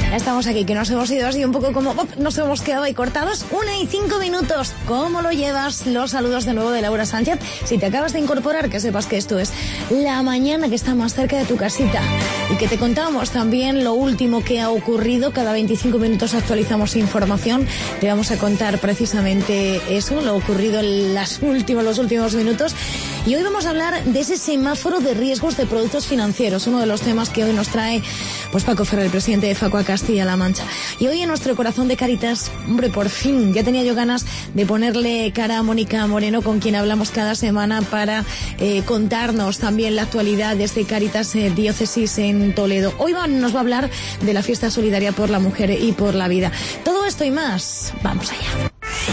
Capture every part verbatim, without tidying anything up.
Ya estamos aquí, que nos hemos ido así un poco como... ¡op! Nos hemos quedado ahí cortados. Una y cinco minutos. ¿Cómo lo llevas? Los saludos de nuevo de Laura Sánchez. Si te acabas de incorporar, que sepas que esto es La Mañana, que está más cerca de tu casita. Y que te contamos también lo último que ha ocurrido. Cada veinticinco minutos actualizamos información. Te vamos a contar precisamente eso, lo ocurrido en las últimos, los últimos minutos. Y hoy vamos a hablar de ese semáforo de riesgos de productos financieros, uno de los temas que hoy nos trae pues Paco Ferrer, el presidente de Facua Castilla-La Mancha. Y hoy en nuestro corazón de Cáritas, hombre, por fin, ya tenía yo ganas de ponerle cara a Mónica Moreno, con quien hablamos cada semana para eh, contarnos también la actualidad desde Cáritas eh, Diócesis en Toledo. Hoy va, nos va a hablar de la fiesta solidaria por la mujer y por la vida. Todo esto y más, vamos allá.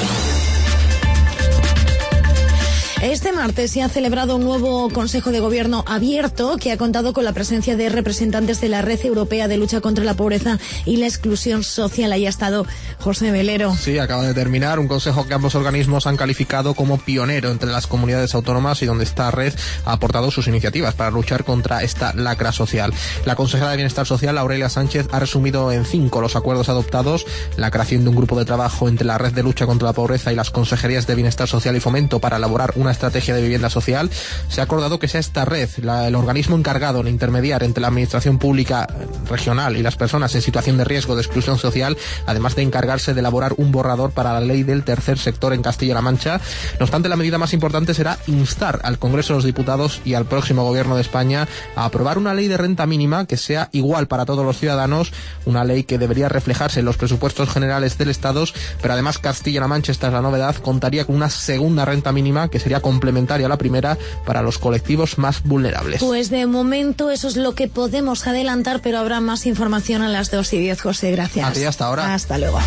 Este martes se ha celebrado un nuevo Consejo de Gobierno abierto que ha contado con la presencia de representantes de la Red Europea de Lucha contra la Pobreza y la Exclusión Social. Ahí ha estado José Melero. Sí, acaba de terminar un consejo que ambos organismos han calificado como pionero entre las comunidades autónomas y donde esta red ha aportado sus iniciativas para luchar contra esta lacra social. La consejera de Bienestar Social, Aurelia Sánchez, ha resumido en cinco los acuerdos adoptados: la creación de un grupo de trabajo entre la Red de Lucha contra la Pobreza y las consejerías de Bienestar Social y Fomento para elaborar una estrategia de vivienda social. Se ha acordado que sea esta red la, el organismo encargado de intermediar entre la administración pública regional y las personas en situación de riesgo de exclusión social, además de encargarse de elaborar un borrador para la ley del tercer sector en Castilla-La Mancha. No obstante, la medida más importante será instar al Congreso de los Diputados y al próximo Gobierno de España a aprobar una ley de renta mínima que sea igual para todos los ciudadanos, una ley que debería reflejarse en los presupuestos generales del Estado, pero además Castilla-La Mancha, esta es la novedad, contaría con una segunda renta mínima que sería complementaria a la primera para los colectivos más vulnerables. Pues de momento eso es lo que podemos adelantar, pero habrá más información a las dos y diez, José. Gracias. A ti, hasta ahora. Hasta luego.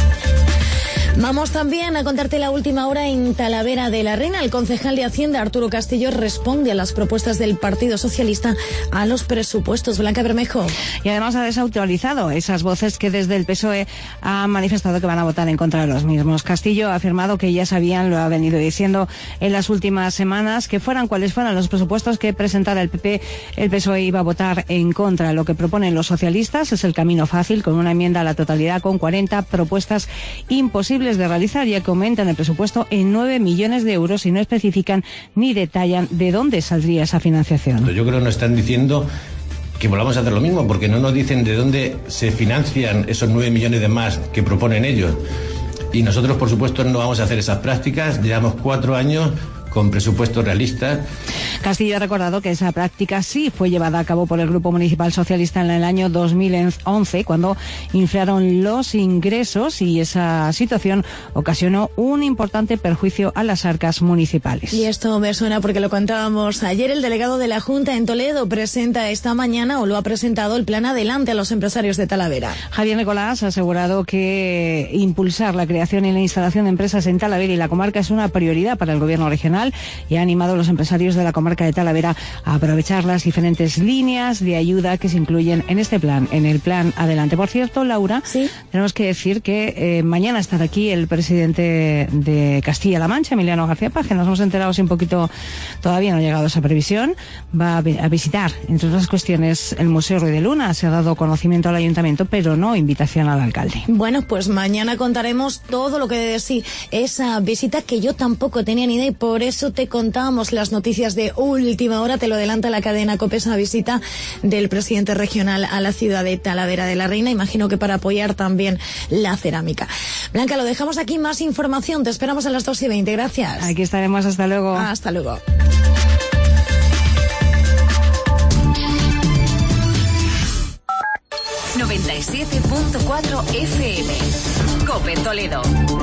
Vamos también a contarte la última hora en Talavera de la Reina. El concejal de Hacienda, Arturo Castillo, responde a las propuestas del Partido Socialista a los presupuestos. Blanca Bermejo. Y además ha desautorizado esas voces que desde el P S O E han manifestado que van a votar en contra de los mismos. Castillo ha afirmado que ya sabían, lo ha venido diciendo en las últimas semanas, que fueran cuales fueran los presupuestos que presentara el P P, el P S O E iba a votar en contra. Lo que proponen los socialistas es el camino fácil, con una enmienda a la totalidad con cuarenta propuestas imposibles de realizar, ya que aumentan el presupuesto en nueve millones de euros y no especifican ni detallan de dónde saldría esa financiación. Yo creo que nos están diciendo que volvamos a hacer lo mismo, porque no nos dicen de dónde se financian esos nueve millones de más que proponen ellos. Y nosotros, por supuesto, no vamos a hacer esas prácticas. Llevamos cuatro años con presupuestos realistas. Castillo ha recordado que esa práctica sí fue llevada a cabo por el Grupo Municipal Socialista en el año dos mil once, cuando inflaron los ingresos, y esa situación ocasionó un importante perjuicio a las arcas municipales. Y esto me suena porque lo contábamos ayer. El delegado de la Junta en Toledo presenta esta mañana, o lo ha presentado, el plan Adelante a los empresarios de Talavera. Javier Nicolás ha asegurado que impulsar la creación y la instalación de empresas en Talavera y la comarca es una prioridad para el gobierno regional, y ha animado a los empresarios de la comarca de Talavera a aprovechar las diferentes líneas de ayuda que se incluyen en este plan, en el plan Adelante. Por cierto, Laura, ¿sí? Tenemos que decir que eh, mañana estará aquí el presidente de Castilla-La Mancha, Emiliano García Paje. Nos hemos enterado así un poquito, todavía no ha llegado esa previsión. Va a, a visitar, entre otras cuestiones, el Museo Ruy de Luna. Se ha dado conocimiento al ayuntamiento, pero no invitación al alcalde. Bueno, pues mañana contaremos todo lo que de sí esa visita, que yo tampoco tenía ni idea, y por eso te contamos las noticias de última hora. Te lo adelanta la cadena COPE, esa visita del presidente regional a la ciudad de Talavera de la Reina. Imagino que para apoyar también la cerámica. Blanca, lo dejamos aquí. Más información te esperamos a las dos y veinte. Gracias. Aquí estaremos. Hasta luego. Hasta luego. noventa y siete punto cuatro F M. COPE Toledo.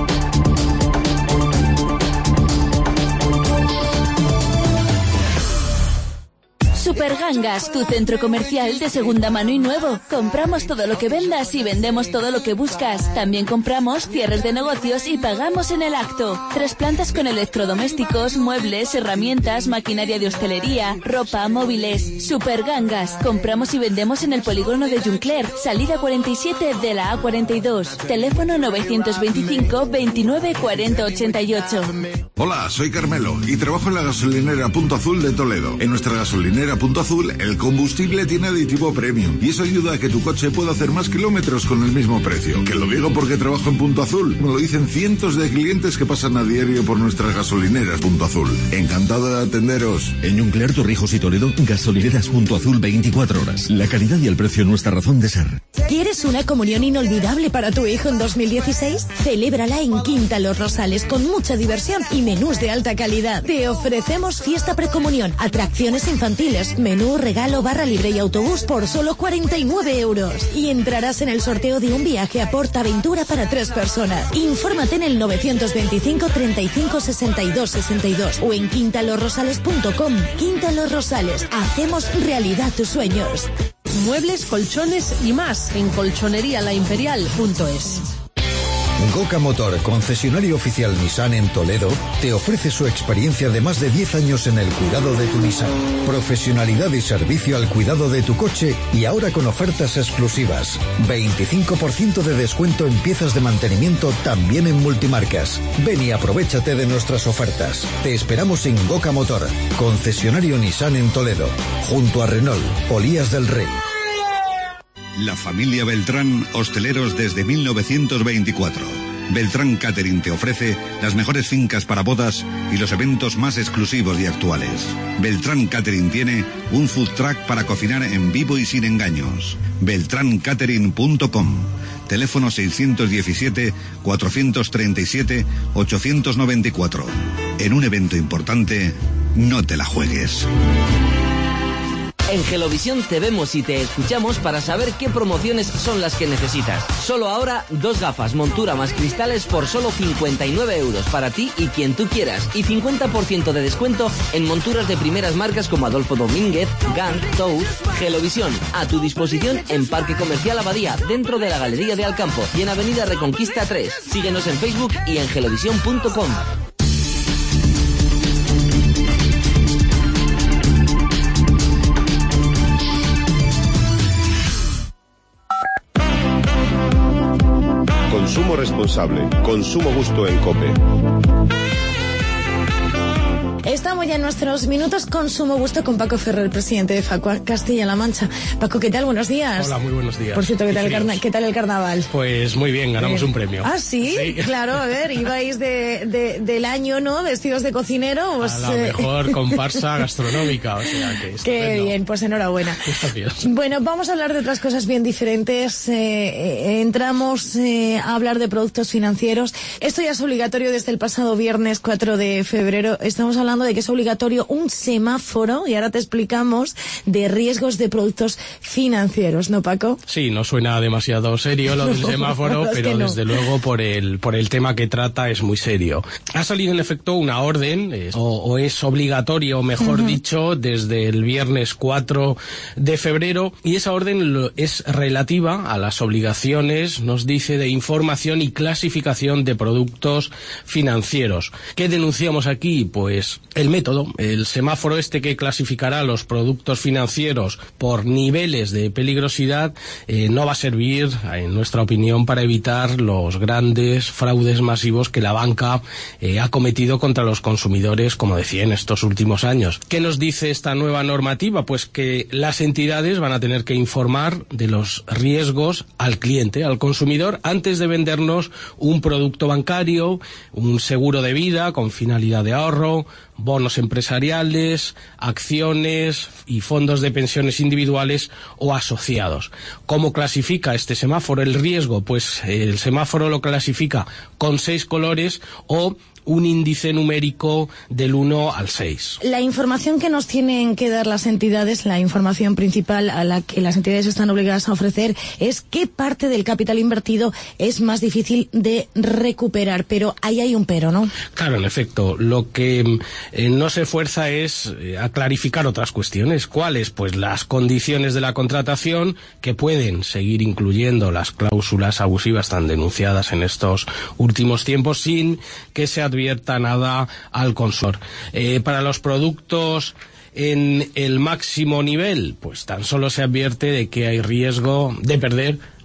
Supergangas, tu centro comercial de segunda mano y nuevo. Compramos todo lo que vendas y vendemos todo lo que buscas. También compramos cierres de negocios y pagamos en el acto. Tres plantas con electrodomésticos, muebles, herramientas, maquinaria de hostelería, ropa, móviles. Supergangas. Compramos y vendemos en el polígono de Juncler, salida cuarenta y siete de la A cuarenta y dos. Teléfono novecientos veinticinco veintinueve cuarenta ochenta y ocho. Hola, soy Carmelo y trabajo en la gasolinera Punto Azul de Toledo. En nuestra gasolinera gasolina Punto Azul, el combustible tiene aditivo premium y eso ayuda a que tu coche pueda hacer más kilómetros con el mismo precio. Que lo digo porque trabajo en Punto Azul. Me lo dicen cientos de clientes que pasan a diario por nuestras gasolineras Punto Azul. Encantado de atenderos. En Nuclear Torrijos y Toledo, gasolineras Punto Azul veinticuatro horas. La calidad y el precio nuestra razón de ser. ¿Quieres una comunión inolvidable para tu hijo en dos mil dieciséis? Celébrala en Quinta Los Rosales con mucha diversión y menús de alta calidad. Te ofrecemos fiesta precomunión, atracciones infantiles, menú, regalo, barra libre y autobús por solo cuarenta y nueve euros. Y entrarás en el sorteo de un viaje a PortAventura para tres personas. Infórmate en el novecientos veinticinco treinta y cinco sesenta y dos sesenta y dos o en quinta los rosales punto com. Quinta Los Rosales, hacemos realidad tus sueños. Muebles, colchones y más en colchonería la imperial punto es. Goca Motor, concesionario oficial Nissan en Toledo, te ofrece su experiencia de más de diez años en el cuidado de tu Nissan. Profesionalidad y servicio al cuidado de tu coche y ahora con ofertas exclusivas. veinticinco por ciento de descuento en piezas de mantenimiento también en multimarcas. Ven y aprovéchate de nuestras ofertas. Te esperamos en Goca Motor, concesionario Nissan en Toledo, junto a Renault, Polías del Rey. La familia Beltrán, hosteleros desde mil novecientos veinticuatro. Beltrán Catering te ofrece las mejores fincas para bodas y los eventos más exclusivos y actuales. Beltrán Catering tiene un food truck para cocinar en vivo y sin engaños. beltrán catering punto com. Teléfono seiscientos diecisiete, cuatrocientos treinta y siete, ochocientos noventa y cuatro. En un evento importante, no te la juegues. En Gelovisión te vemos y te escuchamos para saber qué promociones son las que necesitas. Solo ahora, dos gafas, montura más cristales por solo cincuenta y nueve euros para ti y quien tú quieras. Y cincuenta por ciento de descuento en monturas de primeras marcas como Adolfo Domínguez, Gant, Tous. Gelovisión, a tu disposición en Parque Comercial Abadía, dentro de la Galería de Alcampo y en Avenida Reconquista tres. Síguenos en Facebook y en gelovisión punto com. Consumo responsable. Consumo gusto en COPE. Estamos ya en nuestros minutos Consumo Gusto con Paco Ferrer, presidente de Facua Castilla-La Mancha. Paco, ¿qué tal? Buenos días. Hola, muy buenos días. Por cierto, ¿qué tal, el, carna- ¿qué tal el carnaval? Pues muy bien, ganamos eh. un premio. Ah, ¿sí? ¿sí? Claro, a ver, ibais de, de, del año, ¿no? Vestidos de cocinero. Pues, a la mejor comparsa gastronómica, o sea que qué bien, pues enhorabuena. Bueno, vamos a hablar de otras cosas bien diferentes. Eh, eh, entramos eh, a hablar de productos financieros. Esto ya es obligatorio desde el pasado viernes cuatro de febrero. Estamos hablando de que es obligatorio un semáforo, y ahora te explicamos, de riesgos de productos financieros, ¿no, Paco? Sí, no suena demasiado serio lo del no, semáforo, pero no. Desde luego por el por el tema que trata es muy serio. Ha salido en efecto una orden, es, o, o es obligatorio, mejor uh-huh. dicho, desde el viernes cuatro de febrero, y esa orden lo, es relativa a las obligaciones, nos dice, de información y clasificación de productos financieros. ¿Qué denunciamos aquí? Pues el método, el semáforo este que clasificará los productos financieros por niveles de peligrosidad, eh, no va a servir, en nuestra opinión, para evitar los grandes fraudes masivos que la banca eh, ha cometido contra los consumidores, como decía, en estos últimos años. ¿Qué nos dice esta nueva normativa? Pues que las entidades van a tener que informar de los riesgos al cliente, al consumidor, antes de vendernos un producto bancario, un seguro de vida con finalidad de ahorro, bonos empresariales, acciones y fondos de pensiones individuales o asociados. ¿Cómo clasifica este semáforo el riesgo? Pues el semáforo lo clasifica con seis colores o un índice numérico del uno al seis. La información que nos tienen que dar las entidades, la información principal a la que las entidades están obligadas a ofrecer, es qué parte del capital invertido es más difícil de recuperar. Pero ahí hay un pero, ¿no? Claro, en efecto. Lo que eh, no se esfuerza es eh, a clarificar otras cuestiones. ¿Cuáles? Pues las condiciones de la contratación, que pueden seguir incluyendo las cláusulas abusivas tan denunciadas en estos últimos tiempos, sin que se advierta nada al consumidor. Eh, para los productos en el máximo nivel, pues tan solo se advierte de que hay riesgo de perder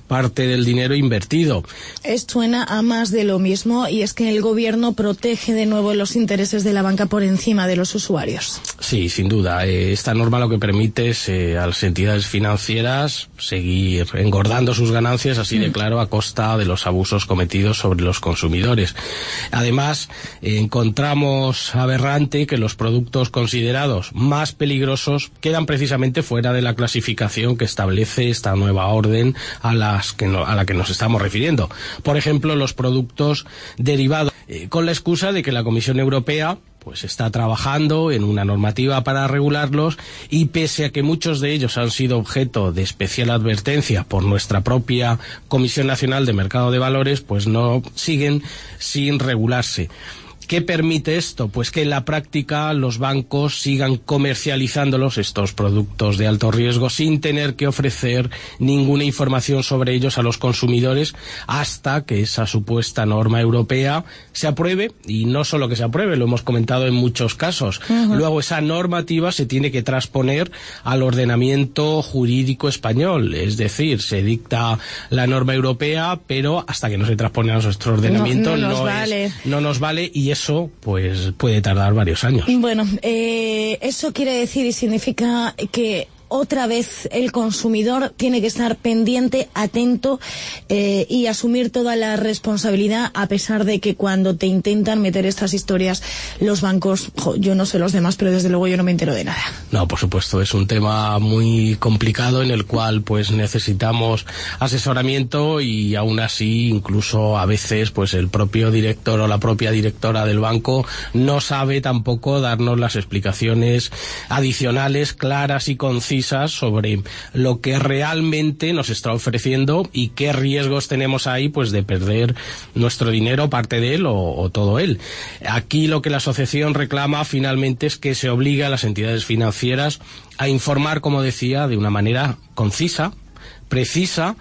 parte del dinero invertido. Esto suena a más de lo mismo, y es que el gobierno protege de nuevo los intereses de la banca por encima de los usuarios. Sí, sin duda. Eh, esta norma lo que permite es eh, a las entidades financieras seguir engordando sus ganancias, así de claro, a costa de los abusos cometidos sobre los consumidores. Además, eh, encontramos aberrante que los productos considerados más peligrosos quedan precisamente fuera de la clasificación que establece esta nueva orden a, las que no, a la que nos estamos refiriendo. Por ejemplo, los productos derivados, eh, con la excusa de que la Comisión Europea pues está trabajando en una normativa para regularlos, y pese a que muchos de ellos han sido objeto de especial advertencia por nuestra propia Comisión Nacional de Mercado de Valores, pues no siguen sin regularse. ¿Qué permite esto? Pues que en la práctica los bancos sigan comercializándolos, estos productos de alto riesgo, sin tener que ofrecer ninguna información sobre ellos a los consumidores hasta que esa supuesta norma europea se apruebe, y no solo que se apruebe, lo hemos comentado en muchos casos. Uh-huh. Luego esa normativa se tiene que transponer al ordenamiento jurídico español, es decir, se dicta la norma europea, pero hasta que no se transpone a nuestro ordenamiento no, no, nos, no, vale. Es, no nos vale, y es Eso pues puede tardar varios años. Bueno, eh, eso quiere decir y significa que otra vez el consumidor tiene que estar pendiente, atento eh, y asumir toda la responsabilidad, a pesar de que cuando te intentan meter estas historias los bancos, jo, yo no sé los demás, pero desde luego yo no me entero de nada. No, por supuesto, es un tema muy complicado en el cual pues necesitamos asesoramiento, y aún así incluso a veces pues el propio director o la propia directora del banco no sabe tampoco darnos las explicaciones adicionales, claras y concisas sobre lo que realmente nos está ofreciendo y qué riesgos tenemos ahí pues de perder nuestro dinero, parte de él o, o todo él. Aquí lo que la asociación reclama finalmente es que se obligue a las entidades financieras a informar, como decía, de una manera concisa, precisa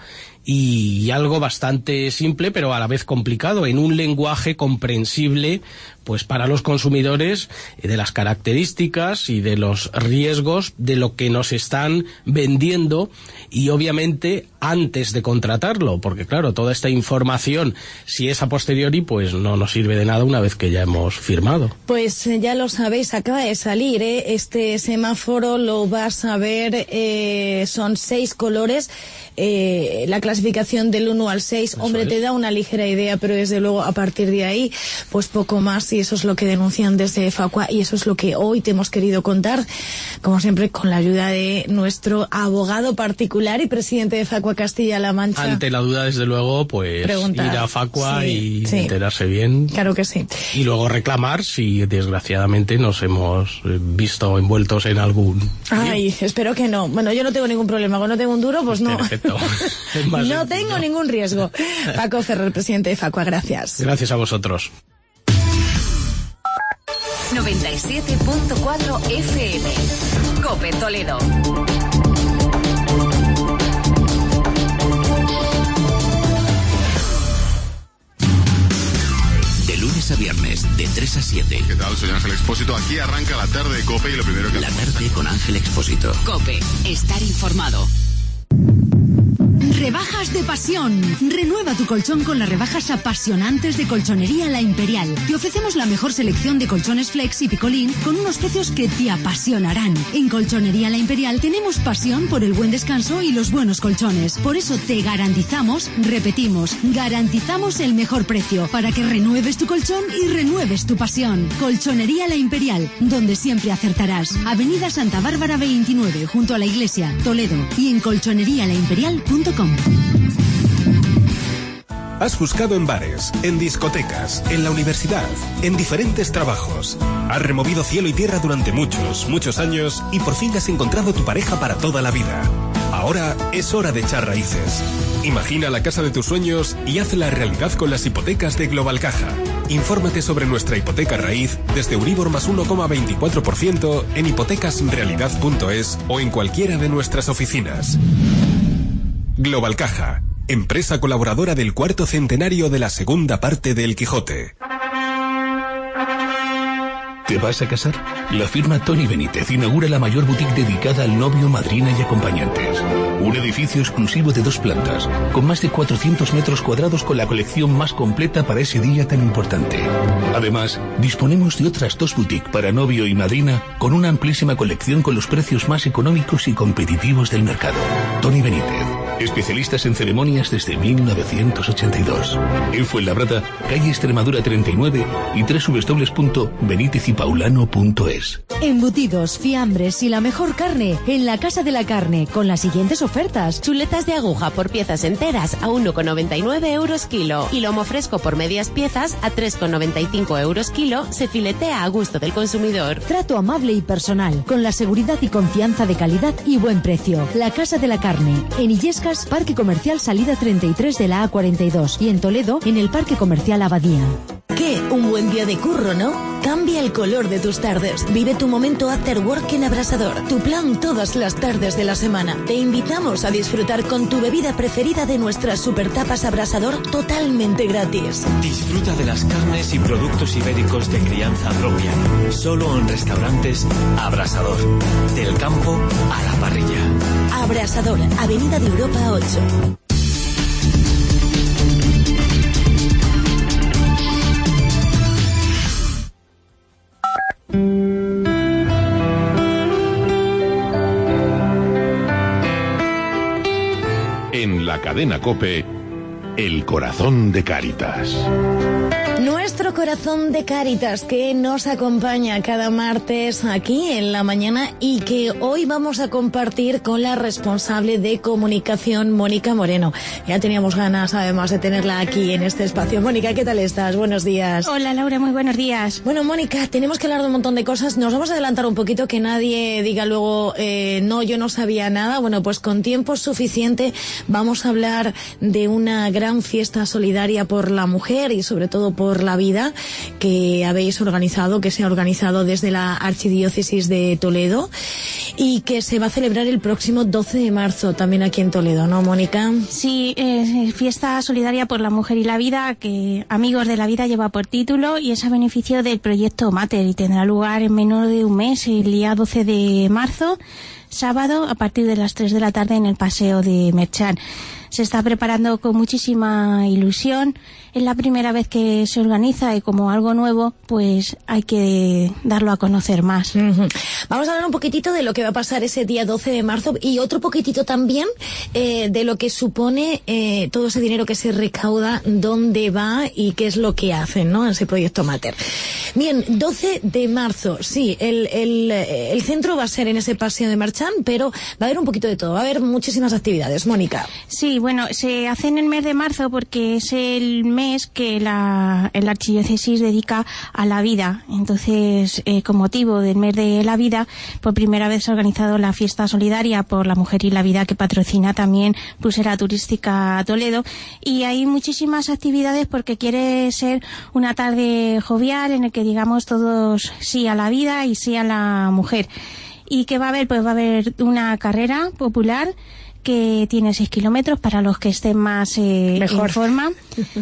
y algo bastante simple, pero a la vez complicado, en un lenguaje comprensible pues para los consumidores, de las características y de los riesgos de lo que nos están vendiendo, y obviamente antes de contratarlo, porque claro, toda esta información, si es a posteriori, pues no nos sirve de nada una vez que ya hemos firmado. Pues eh, ya lo sabéis, acaba de salir ¿eh? este semáforo, lo vas a ver, eh, son seis colores, eh, la clasificación del uno al seis, Eso hombre, es. Te da una ligera idea, pero desde luego a partir de ahí, pues poco más, y eso es lo que denuncian desde Facua, y eso es lo que hoy te hemos querido contar, como siempre con la ayuda de nuestro abogado particular y presidente de Facua Castilla-La Mancha. Ante la duda, desde luego, pues Preguntar. ir a Facua sí, y sí. enterarse bien. Claro que sí. Y luego reclamar si desgraciadamente nos hemos visto envueltos en algún... Ay, bien. espero que no. Bueno, yo no tengo ningún problema, cuando no tengo un duro, pues no. Perfecto. No sencillo. Tengo ningún riesgo. Paco Ferrer, presidente de Facua, gracias. Gracias a vosotros. noventa y siete punto cuatro F M. COPE Toledo. De lunes a viernes, de tres a siete. ¿Qué tal? Soy Ángel Expósito. Aquí arranca la tarde de COPE y lo primero que... La tarde con Ángel Expósito. COPE. Estar informado. Rebajas de pasión. Renueva tu colchón con las rebajas apasionantes de Colchonería La Imperial. Te ofrecemos la mejor selección de colchones flex y picolín con unos precios que te apasionarán. En Colchonería La Imperial tenemos pasión por el buen descanso y los buenos colchones. Por eso te garantizamos, repetimos, garantizamos el mejor precio para que renueves tu colchón y renueves tu pasión. Colchonería La Imperial, donde siempre acertarás. Avenida Santa Bárbara veintinueve, junto a la iglesia, Toledo, y en colchonería la imperial punto com. Has buscado en bares, en discotecas, en la universidad, en diferentes trabajos. Has removido cielo y tierra durante muchos, muchos años y por fin has encontrado tu pareja para toda la vida. Ahora es hora de echar raíces. Imagina la casa de tus sueños y hazla realidad con las hipotecas de Global Caja. Infórmate sobre nuestra hipoteca raíz desde Euribor más uno coma veinticuatro por ciento en hipotecasrealidad punto es o en cualquiera de nuestras oficinas. Global Caja, empresa colaboradora del cuarto centenario de la segunda parte de El Quijote. ¿Te vas a casar? La firma Tony Benítez inaugura la mayor boutique dedicada al novio, madrina y acompañantes. Un edificio exclusivo de dos plantas, con más de cuatrocientos metros cuadrados con la colección más completa para ese día tan importante. Además, disponemos de otras dos boutiques para novio y madrina, con una amplísima colección con los precios más económicos y competitivos del mercado. Tony Benítez, especialistas en ceremonias desde mil novecientos ochenta y dos. En Fuenlabrada, calle Extremadura treinta y nueve y doble u doble u doble u punto benítez y paulano punto es. Embutidos, fiambres y la mejor carne en la Casa de la Carne, con las siguientes ofertas. Chuletas de aguja por piezas enteras a uno con noventa y nueve euros kilo. Y lomo fresco por medias piezas a tres con noventa y cinco euros kilo. Se filetea a gusto del consumidor. Trato amable y personal, con la seguridad y confianza de calidad y buen precio. La Casa de la Carne, en Illescas, Parque Comercial Salida treinta y tres de la A cuarenta y dos, y en Toledo, en el Parque Comercial Abadía. ¿Qué? Un buen día de curro, ¿no? Cambia el color de tus tardes. Vive tu momento after work en Abrasador. Tu plan todas las tardes de la semana. Te invitamos a disfrutar con tu bebida preferida de nuestras super tapas Abrasador totalmente gratis. Disfruta de las carnes y productos ibéricos de crianza propia. Solo en restaurantes Abrasador. Del campo a la parrilla. Abrasador, Avenida de Europa ocho. En la cadena COPE, el corazón de Cáritas. Nuestro corazón de Cáritas, que nos acompaña cada martes aquí en la mañana y que hoy vamos a compartir con la responsable de comunicación, Mónica Moreno. Ya teníamos ganas, además, de tenerla aquí en este espacio. Mónica, ¿qué tal estás? Buenos días. Hola, Laura, muy buenos días. Bueno, Mónica, tenemos que hablar de un montón de cosas. Nos vamos a adelantar un poquito, que nadie diga luego, eh, no, yo no sabía nada. Bueno, pues con tiempo suficiente vamos a hablar de una gran fiesta solidaria por la mujer y sobre todo por la vida que habéis organizado, que se ha organizado desde la Archidiócesis de Toledo y que se va a celebrar el próximo doce de marzo también aquí en Toledo, ¿no, Mónica? Sí, eh, fiesta solidaria por la mujer y la vida, que Amigos de la Vida lleva por título y es a beneficio del proyecto Mater y tendrá lugar en menos de un mes, el día doce de marzo, sábado, a partir de las tres de la tarde en el Paseo de Merchán. Se está preparando con muchísima ilusión. Es la primera vez que se organiza y como algo nuevo, pues hay que darlo a conocer más. Uh-huh. Vamos a hablar un poquitito de lo que va a pasar ese día doce de marzo y otro poquitito también eh, de lo que supone eh, todo ese dinero que se recauda, dónde va y qué es lo que hacen, ¿no? Ese proyecto Mater. Bien, doce de marzo, sí, el, el, el centro va a ser en ese Paseo de Merchán, pero va a haber un poquito de todo, va a haber muchísimas actividades. Mónica. Sí, bueno, se hace en el mes de marzo porque es el mes que la, la Archidiócesis dedica a la vida. Entonces, eh, con motivo del mes de la vida, por primera vez se ha organizado la fiesta solidaria por la mujer y la vida, que patrocina también Pulsera Turística Toledo. Y hay muchísimas actividades porque quiere ser una tarde jovial en el que digamos todos sí a la vida y sí a la mujer. ¿Y qué va a haber? Pues va a haber una carrera popular que tiene seis kilómetros para los que estén más eh, en forma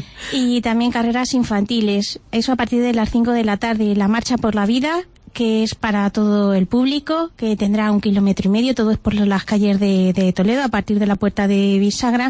y también carreras infantiles, eso a partir de las cinco de la tarde. La marcha por la vida, que es para todo el público, que tendrá un kilómetro y medio, todo es por las calles de, de Toledo a partir de la puerta de Bisagra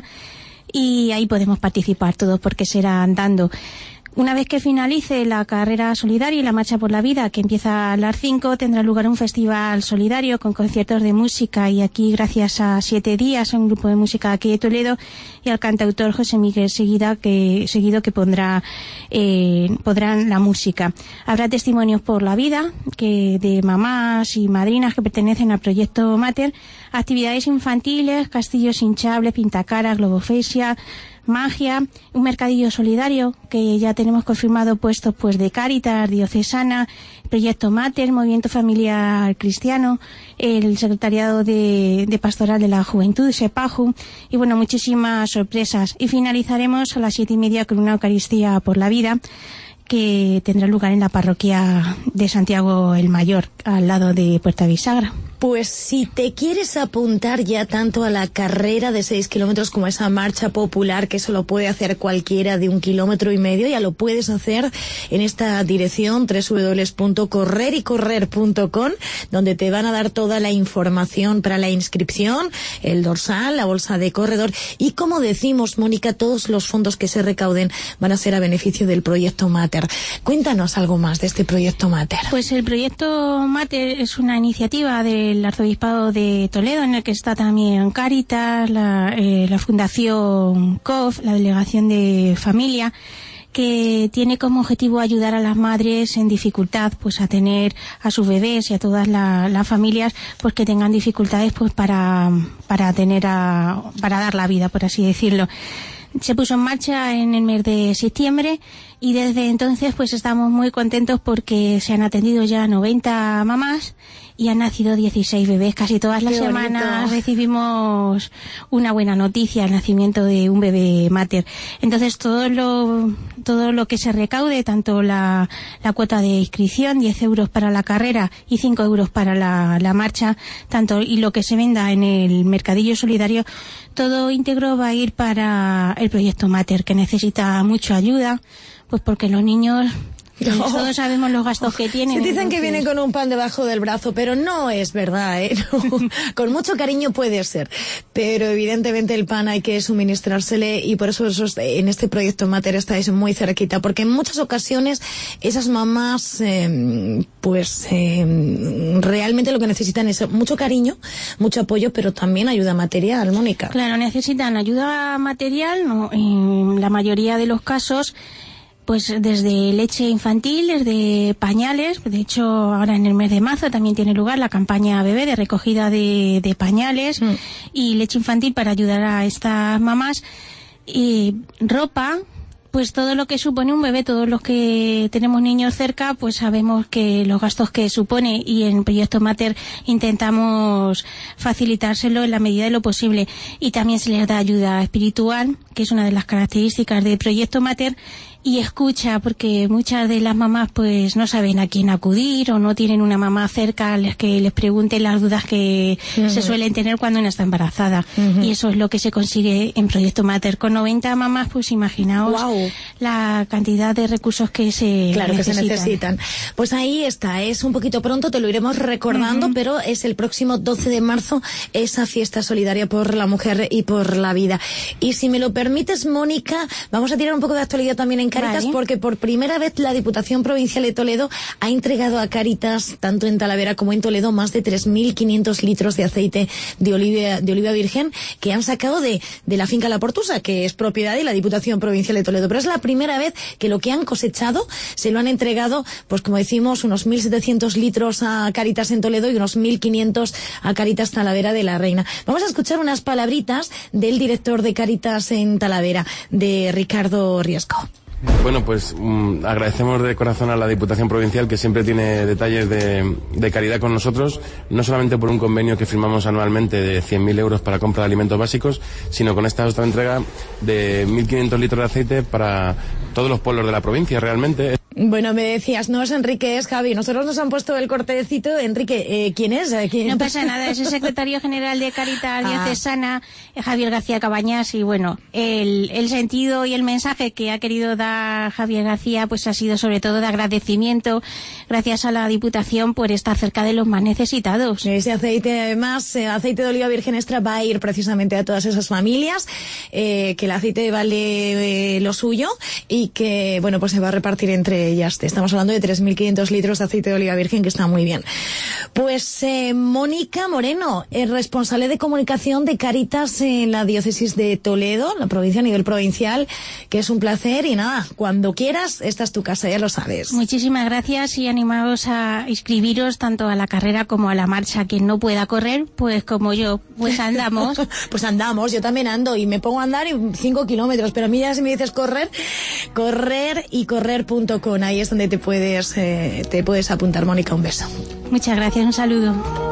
y ahí podemos participar todos porque será andando. Una vez que finalice la carrera solidaria y la marcha por la vida, que empieza a las cinco, tendrá lugar un festival solidario con conciertos de música y aquí, gracias a Siete Días, un grupo de música aquí de Toledo, y al cantautor José Miguel Seguida, que, Seguido, que pondrá, eh, pondrán la música. Habrá testimonios por la vida, que de mamás y madrinas que pertenecen al proyecto Mater, actividades infantiles, castillos hinchables, pintacaras, globofesia, magia, un mercadillo solidario que ya tenemos confirmado puestos pues de Cáritas Diocesana, Proyecto Mater, Movimiento Familiar Cristiano, el Secretariado de, de Pastoral de la Juventud, SEPAJU, y bueno, muchísimas sorpresas. Y finalizaremos a las siete y media con una Eucaristía por la vida que tendrá lugar en la parroquia de Santiago el Mayor, al lado de Puerta Bisagra. Pues si te quieres apuntar ya tanto a la carrera de seis kilómetros como a esa marcha popular, que eso lo puede hacer cualquiera de un kilómetro y medio, ya lo puedes hacer en esta dirección doble u doble u doble u punto correr y correr punto com, donde te van a dar toda la información para la inscripción, el dorsal, la bolsa de corredor y, como decimos, Mónica, todos los fondos que se recauden van a ser a beneficio del proyecto Mater. Cuéntanos algo más de este proyecto Mater. Pues el proyecto Mater es una iniciativa de el Arzobispado de Toledo, en el que está también Cáritas, la, eh, la Fundación C O F, la Delegación de Familia, que tiene como objetivo ayudar a las madres en dificultad, pues a tener a sus bebés y a todas la, las familias, pues que tengan dificultades, pues para para tener a, para dar la vida, por así decirlo. Se puso en marcha en el mes de septiembre y desde entonces pues estamos muy contentos porque se han atendido ya noventa mamás y han nacido dieciséis bebés. Casi todas las Qué semanas bonito. recibimos una buena noticia, el nacimiento de un bebé Mater. Entonces todo lo todo lo que se recaude, tanto la, la cuota de inscripción, diez euros para la carrera y cinco euros para la, la marcha, tanto y lo que se venda en el mercadillo solidario, todo íntegro va a ir para el proyecto Mater, que necesita mucha ayuda, pues porque los niños... No. Todos sabemos los gastos que tienen. Se dicen entonces... que vienen con un pan debajo del brazo, pero no es verdad, ¿eh? No. Con mucho cariño puede ser, pero evidentemente el pan hay que suministrársele y por eso, eso en este proyecto Mater estáis muy cerquita, porque en muchas ocasiones esas mamás eh, pues eh, realmente lo que necesitan es mucho cariño, mucho apoyo, pero también ayuda material, Mónica. Claro, necesitan ayuda material, ¿no? En la mayoría de los casos, pues desde leche infantil, desde pañales. De hecho, ahora en el mes de marzo también tiene lugar la campaña bebé de recogida de, de pañales mm. y leche infantil para ayudar a estas mamás. Y ropa, pues todo lo que supone un bebé, todos los que tenemos niños cerca, pues sabemos que los gastos que supone, y en Proyecto Mater intentamos facilitárselo en la medida de lo posible. Y también se les da ayuda espiritual, que es una de las características del Proyecto Mater, y escucha, porque muchas de las mamás pues no saben a quién acudir o no tienen una mamá cerca a las que les pregunten las dudas que uh-huh. se suelen tener cuando una está embarazada. Uh-huh. Y eso es lo que se consigue en Proyecto Mater. Con noventa mamás, pues imaginaos wow. la cantidad de recursos que se claro necesitan. que se necesitan. Pues ahí está, es un poquito pronto, te lo iremos recordando, uh-huh. pero es el próximo doce de marzo esa fiesta solidaria por la mujer y por la vida. Y si me lo permites, Mónica, vamos a tirar un poco de actualidad también en Cáritas, vale. porque por primera vez la Diputación Provincial de Toledo ha entregado a Cáritas, tanto en Talavera como en Toledo, más de tres mil quinientos litros de aceite de oliva, de oliva virgen que han sacado de, de la finca La Portusa, que es propiedad de la Diputación Provincial de Toledo. Pero es la primera vez que lo que han cosechado se lo han entregado, pues como decimos, unos mil setecientos litros a Cáritas en Toledo y unos mil quinientos a Cáritas Talavera de la Reina. Vamos a escuchar unas palabritas del director de Cáritas en Talavera, de Ricardo Riesco. Bueno, pues um, agradecemos de corazón a la Diputación Provincial, que siempre tiene detalles de, de caridad con nosotros, no solamente por un convenio que firmamos anualmente de cien mil euros para compra de alimentos básicos, sino con esta otra entrega de mil quinientos litros de aceite para todos los pueblos de la provincia, realmente. Bueno, me decías, no es Enrique, es Javi. Nosotros nos han puesto el cortecito. Enrique, eh, ¿quién es? ¿Quién? No pasa nada, es el secretario general de Cáritas ah. Diocesana, Javier García Cabañas, y bueno, el, el sentido y el mensaje que ha querido dar Javier García pues ha sido sobre todo de agradecimiento, gracias a la Diputación, por estar cerca de los más necesitados. Ese aceite, además, eh, aceite de oliva virgen extra va a ir precisamente a todas esas familias, eh, que el aceite vale eh, lo suyo y que, bueno, pues se va a repartir entre ellas. Estamos hablando de tres mil quinientos litros de aceite de oliva virgen, que está muy bien. Pues eh, Mónica Moreno, es responsable de comunicación de Cáritas en la diócesis de Toledo, la provincia a nivel provincial, que es un placer. Y nada, cuando quieras, esta es tu casa, ya lo sabes. Muchísimas gracias y animaos a inscribiros tanto a la carrera como a la marcha. Quien no pueda correr, pues como yo, pues andamos. Pues andamos, yo también ando y me pongo a andar cinco kilómetros, pero a mí ya si me dices correr, correr y correr punto com, ahí es donde te puedes, eh, te puedes apuntar. Mónica, un beso. Muchas gracias, un saludo.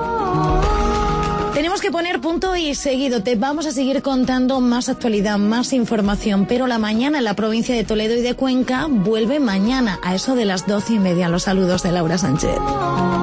Tenemos que poner punto y seguido. Te vamos a seguir contando más actualidad, más información, pero la mañana en la provincia de Toledo y de Cuenca vuelve mañana a eso de las doce y media. Los saludos de Laura Sánchez.